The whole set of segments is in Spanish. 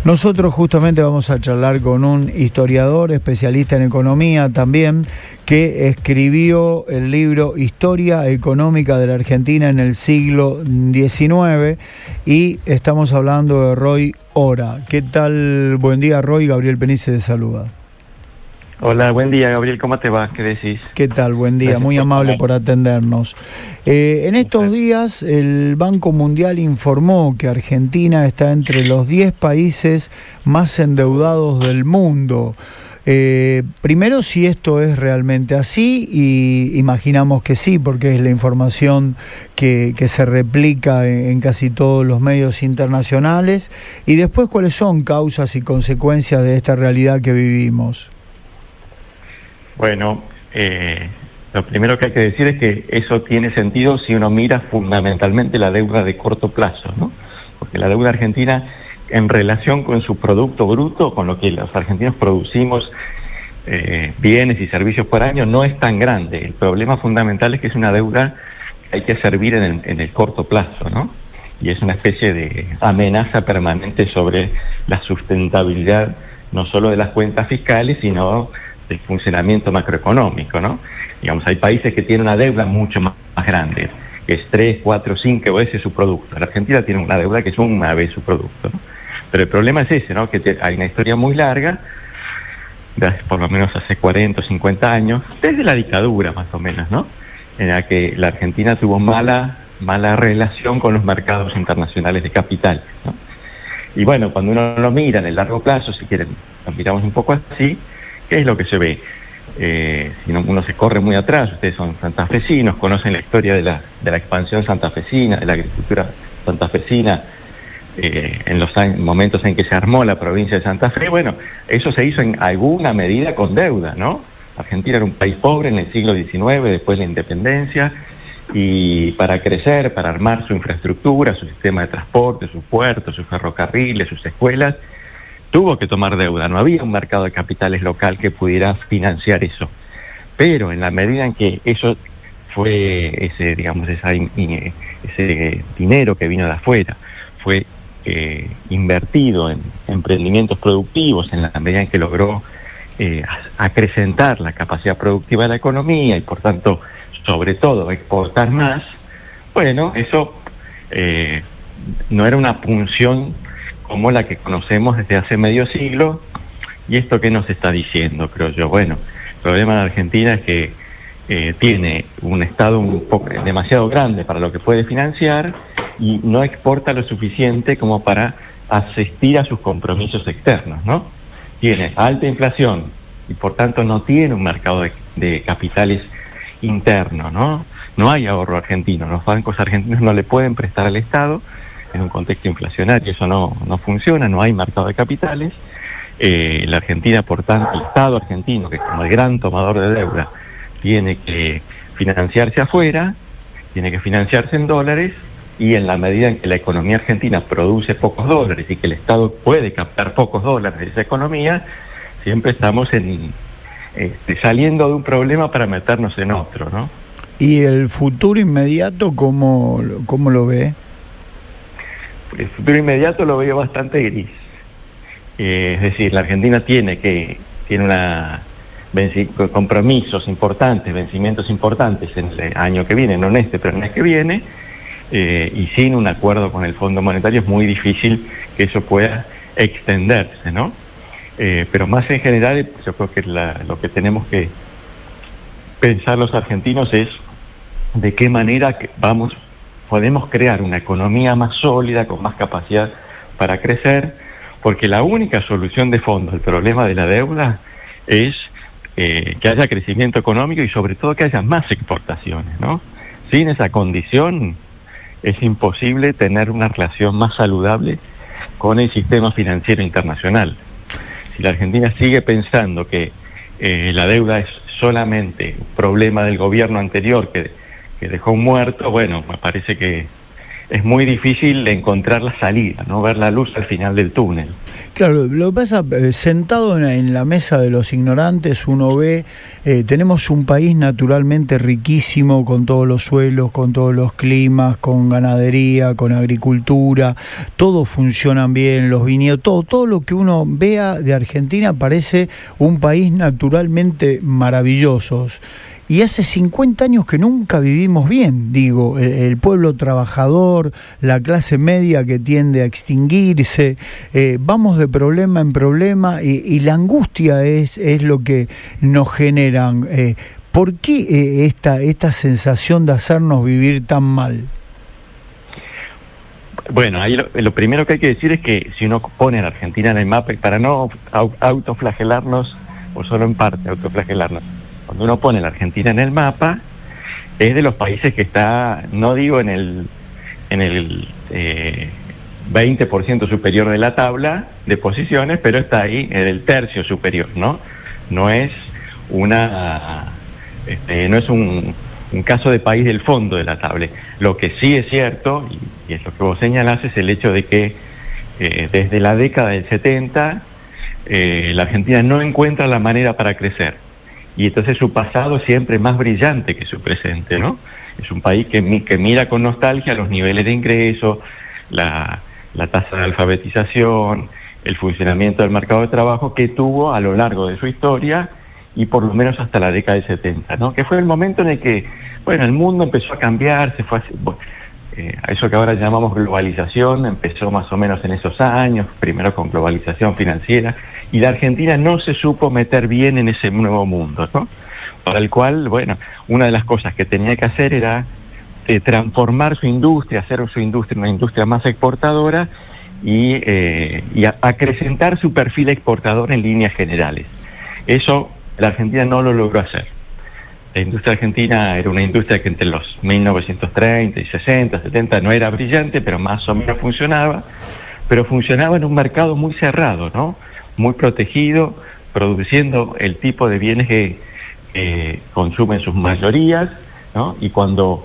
Nosotros justamente vamos a charlar con un historiador, especialista en economía también, que escribió el libro Historia Económica de la Argentina en el siglo XIX, y estamos hablando de Roy Ora. ¿Qué tal? Buen día, Roy. Gabriel Penice te saluda. Hola, buen día, Gabriel, ¿cómo te va? ¿Qué decís? ¿Qué tal? Buen día, muy amable por atendernos. En estos días el Banco Mundial informó que Argentina está entre los 10 países más endeudados del mundo. Primero, si esto es realmente así, y imaginamos que sí, porque es la información que se replica en casi todos los medios internacionales, y después, ¿cuáles son causas y consecuencias de esta realidad que vivimos? Bueno, lo primero que hay que decir es que eso tiene sentido si uno mira fundamentalmente la deuda de corto plazo, ¿no? Porque la deuda argentina, en relación con su producto bruto, con lo que los argentinos producimos, bienes y servicios por año, no es tan grande. El problema fundamental es que es una deuda que hay que servir en el corto plazo, ¿no? Y es una especie de amenaza permanente sobre la sustentabilidad, no solo de las cuentas fiscales, sino del funcionamiento macroeconómico, ¿no? Digamos, hay países que tienen una deuda mucho más grande, que es 3, 4, 5 veces su producto. La Argentina tiene una deuda que es una vez su producto, ¿no? Pero el problema es ese, ¿no? Que hay una historia muy larga, por lo menos hace 40 o 50 años, desde la dictadura más o menos, ¿no? En la que la Argentina tuvo mala relación con los mercados internacionales de capital, ¿no? Y bueno, cuando uno lo mira en el largo plazo, si quieren, lo miramos un poco así, ¿qué es lo que se ve? Si uno se corre muy atrás, ustedes son santafesinos, conocen la historia de la expansión santafesina, de la agricultura santafesina, en los momentos en que se armó la provincia de Santa Fe. Bueno, eso se hizo en alguna medida con deuda, ¿no? Argentina era un país pobre en el siglo XIX, después de la independencia, y para crecer, para armar su infraestructura, su sistema de transporte, sus puertos, sus ferrocarriles, sus escuelas, tuvo que tomar deuda. No había un mercado de capitales local que pudiera financiar eso. Pero en la medida en que eso fue ese dinero que vino de afuera fue invertido en emprendimientos productivos, en la medida en que logró acrecentar la capacidad productiva de la economía y por tanto, sobre todo, exportar más, bueno, eso no era una punción como la que conocemos desde hace medio siglo. ¿Y esto qué nos está diciendo, creo yo? Bueno, el problema de Argentina es que tiene un Estado un poco demasiado grande para lo que puede financiar y no exporta lo suficiente como para asistir a sus compromisos externos, ¿no? Tiene alta inflación y por tanto no tiene un mercado de capitales interno, ¿no? No hay ahorro argentino, los bancos argentinos no le pueden prestar al Estado. En un contexto inflacionario eso no funciona, no hay mercado de capitales. La Argentina, por tanto, el Estado argentino, que es como el gran tomador de deuda, tiene que financiarse afuera, tiene que financiarse en dólares, y en la medida en que la economía argentina produce pocos dólares y que el Estado puede captar pocos dólares de esa economía, siempre estamos saliendo de un problema para meternos en otro, ¿no? ¿Y el futuro inmediato cómo lo ve? El futuro inmediato lo veo bastante gris. Es decir, la Argentina tiene compromisos importantes, vencimientos importantes en el año que viene, no en este, pero en el que viene, y sin un acuerdo con el Fondo Monetario es muy difícil que eso pueda extenderse, ¿no? Pero más en general, yo creo que lo que tenemos que pensar los argentinos es de qué manera podemos crear una economía más sólida, con más capacidad para crecer, porque la única solución de fondo al problema de la deuda es que haya crecimiento económico y sobre todo que haya más exportaciones, ¿no? Sin esa condición es imposible tener una relación más saludable con el sistema financiero internacional. Si la Argentina sigue pensando que la deuda es solamente un problema del gobierno anterior que dejó un muerto, bueno, me parece que es muy difícil encontrar la salida, ¿no? Ver la luz al final del túnel. Claro, lo que pasa, sentado en la mesa de los ignorantes, uno ve, tenemos un país naturalmente riquísimo, con todos los suelos, con todos los climas, con ganadería, con agricultura, todo funcionan bien, los viñedos, todo lo que uno vea de Argentina parece un país naturalmente maravilloso. Y hace 50 años que nunca vivimos bien, digo, el pueblo trabajador, la clase media que tiende a extinguirse, vamos de problema en problema y la angustia es lo que nos generan. ¿Por qué esta sensación de hacernos vivir tan mal? Bueno, ahí lo primero que hay que decir es que si uno pone a la Argentina en el mapa, y para no autoflagelarnos, o solo en parte autoflagelarnos, cuando uno pone la Argentina en el mapa, es de los países que está, no digo en el 20% superior de la tabla de posiciones, pero está ahí en el tercio superior, ¿no? No es un caso de país del fondo de la tabla. Lo que sí es cierto, y es lo que vos señalás, es el hecho de que desde la década del 70 la Argentina no encuentra la manera para crecer. Y entonces su pasado es siempre más brillante que su presente, ¿no? Es un país que mira con nostalgia los niveles de ingreso, la tasa de alfabetización, el funcionamiento del mercado de trabajo que tuvo a lo largo de su historia y por lo menos hasta la década del 70, ¿no? Que fue el momento en el que, bueno, el mundo empezó a cambiar, se fue a eso que ahora llamamos globalización, empezó más o menos en esos años, primero con globalización financiera, y la Argentina no se supo meter bien en ese nuevo mundo, ¿no? Para el cual, bueno, una de las cosas que tenía que hacer era transformar su industria, hacer su industria una industria más exportadora y acrecentar su perfil exportador en líneas generales. Eso la Argentina no lo logró hacer. La industria argentina era una industria que entre los 1930 y 60, 70 no era brillante, pero más o menos funcionaba, pero funcionaba en un mercado muy cerrado, ¿no? Muy protegido, produciendo el tipo de bienes que consumen sus mayorías, ¿no? Y cuando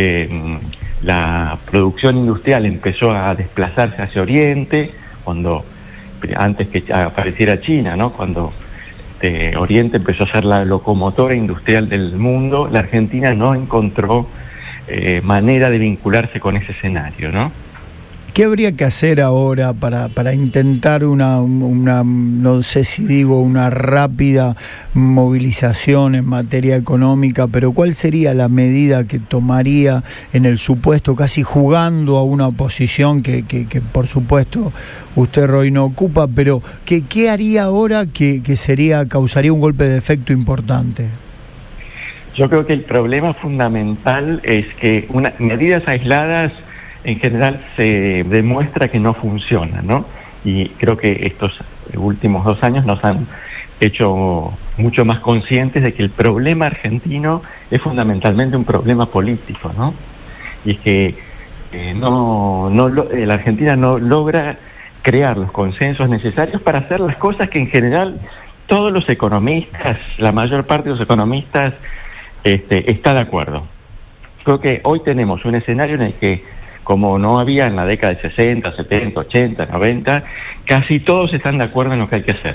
la producción industrial empezó a desplazarse hacia Oriente, antes que apareciera China, ¿no? Cuando Oriente empezó a ser la locomotora industrial del mundo, la Argentina no encontró manera de vincularse con ese escenario, ¿no? ¿Qué habría que hacer ahora para intentar una no sé si digo una rápida movilización en materia económica, pero cuál sería la medida que tomaría en el supuesto, casi jugando a una posición que por supuesto usted, Roy, no ocupa, pero ¿qué haría ahora que causaría un golpe de efecto importante? Yo creo que el problema fundamental es que medidas aisladas en general se demuestra que no funciona, ¿no? Y creo que estos últimos 2 años nos han hecho mucho más conscientes de que el problema argentino es fundamentalmente un problema político, ¿no? Y es que la Argentina no logra crear los consensos necesarios para hacer las cosas que en general todos los economistas, la mayor parte de los economistas, está de acuerdo. Creo que hoy tenemos un escenario en el que, como no había en la década de 60, 70, 80, 90, casi todos están de acuerdo en lo que hay que hacer.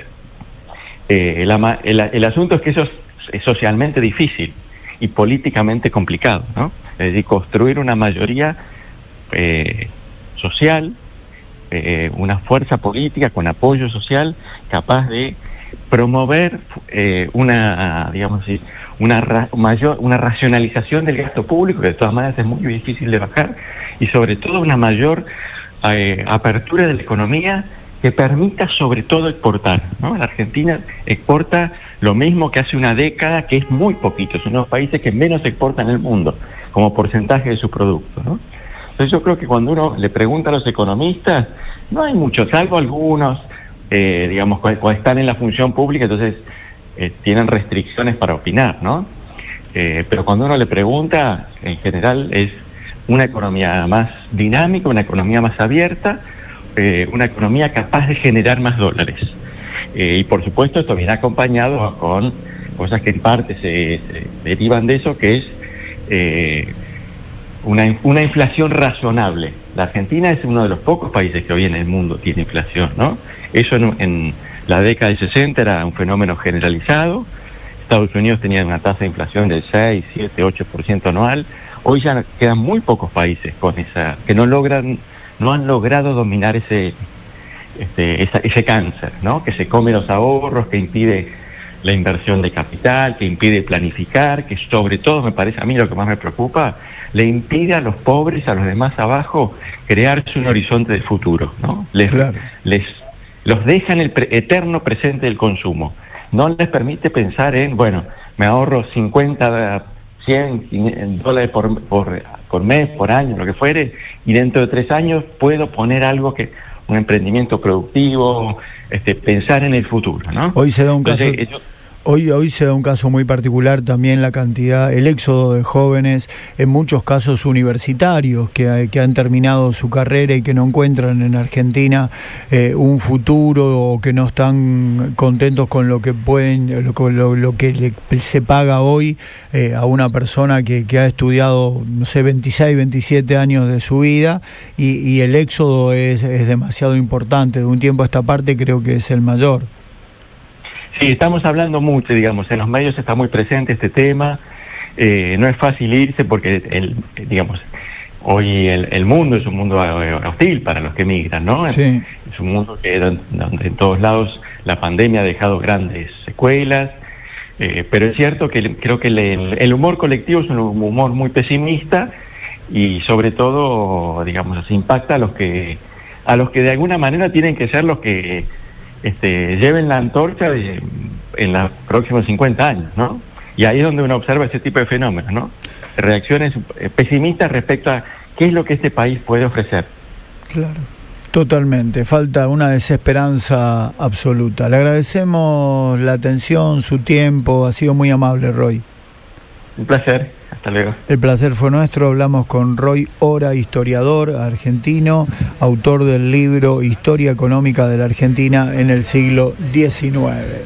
El asunto es que eso es socialmente difícil y políticamente complicado, ¿no? Es decir, construir una mayoría social, una fuerza política con apoyo social capaz de promover una racionalización del gasto público, que de todas maneras es muy difícil de bajar, y sobre todo una mayor apertura de la economía que permita sobre todo exportar, ¿no? La Argentina exporta lo mismo que hace una década, que es muy poquito, es uno de los países que menos exporta en el mundo como porcentaje de su producto, ¿no? Entonces yo creo que cuando uno le pregunta a los economistas, no hay muchos, salvo algunos, cuando están en la función pública, entonces tienen restricciones para opinar, ¿no? Pero cuando uno le pregunta, en general es una economía más dinámica, una economía más abierta, una economía capaz de generar más dólares. Y por supuesto esto viene acompañado con cosas que en parte se derivan de eso, que es una inflación razonable. La Argentina es uno de los pocos países que hoy en el mundo tiene inflación, ¿no? Eso en la década de 60 era un fenómeno generalizado. Estados Unidos tenía una tasa de inflación del 6, 7, 8% anual. Hoy ya quedan muy pocos países con esa que no han logrado dominar ese cáncer, ¿no? Que se come los ahorros, que impide la inversión de capital, que impide planificar, que sobre todo, me parece a mí lo que más me preocupa, le impide a los pobres, a los demás abajo, crearse un horizonte de futuro, ¿no? Los deja en el eterno presente del consumo. No les permite pensar en, bueno, me ahorro 50, 100 dólares por mes, por año, lo que fuere, y dentro de 3 años puedo poner algo un emprendimiento productivo, pensar en el futuro, ¿no? Hoy se da un caso. Hoy se da un caso muy particular también el éxodo de jóvenes, en muchos casos universitarios, que han terminado su carrera y que no encuentran en Argentina un futuro, o que no están contentos con lo que lo que se paga hoy a una persona que ha estudiado, no sé, 26, 27 años de su vida, y el éxodo es demasiado importante. De un tiempo a esta parte creo que es el mayor. Sí, estamos hablando mucho, digamos, en los medios está muy presente este tema. No es fácil irse porque, hoy el mundo es un mundo hostil para los que emigran, ¿no? Sí. Es un mundo donde en todos lados la pandemia ha dejado grandes secuelas, pero es cierto que creo que el humor colectivo es un humor muy pesimista y sobre todo, digamos, impacta a los que de alguna manera tienen que ser los que lleven la antorcha en los próximos 50 años, ¿no? Y ahí es donde uno observa ese tipo de fenómenos, ¿no? Reacciones pesimistas respecto a qué es lo que este país puede ofrecer. Claro, totalmente. Falta una desesperanza absoluta. Le agradecemos la atención, su tiempo. Ha sido muy amable, Roy. Un placer. Hasta luego. El placer fue nuestro. Hablamos con Roy Ora, historiador argentino, autor del libro Historia Económica de la Argentina en el siglo XIX.